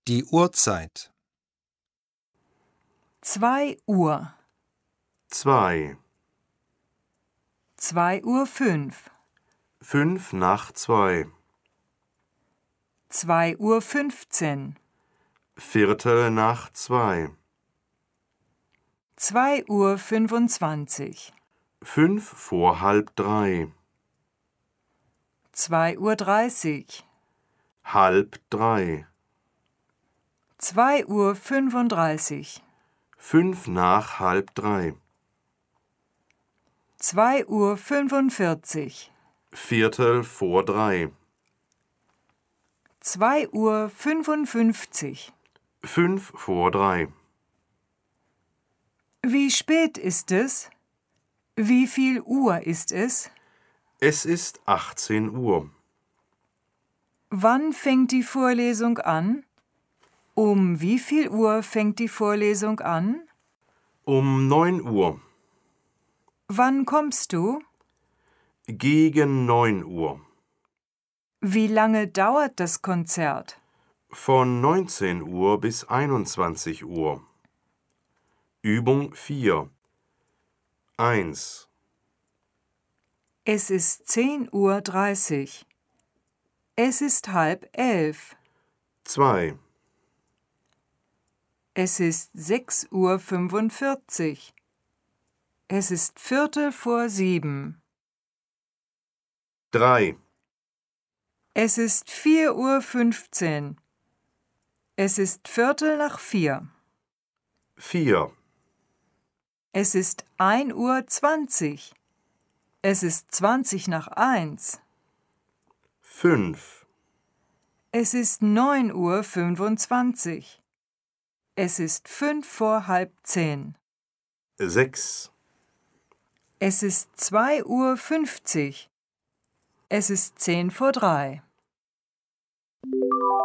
Die Uhrzeit. 2 Uhr, 2, 2:05, 5 nach 2, 2:15, Viertel nach 2, 2:25, 5 vor halb 3, 2:30, halb 3, 2:35, 5 nach halb 3, 2:45, Viertel vor 3, 2:55. 5 vor 3, Wie spät ist es? Wie viel Uhr ist es? es ist 18 Uhr. Wann fängt die Vorlesung an? Um wie viel Uhr fängt die Vorlesung an? Um 9 Uhr. Wann kommst du? Gegen 9 Uhr. Wie lange dauert das Konzert? Von 19 Uhr bis 21 Uhr. Übung 4. 1, Es ist 10:30 Uhr. Es ist 10:30. 2, Es ist 6:45 Uhr. Es ist 6:45. 3, Es ist 4:15 Uhr. Es ist 3:45. 4, Es ist 1:20 Uhr. Es ist 1:20 5, Es ist 9:25 Uhr. Es ist 5 vor halb 10. 6, Es ist 2:50 Uhr. Es ist 10 vor 3.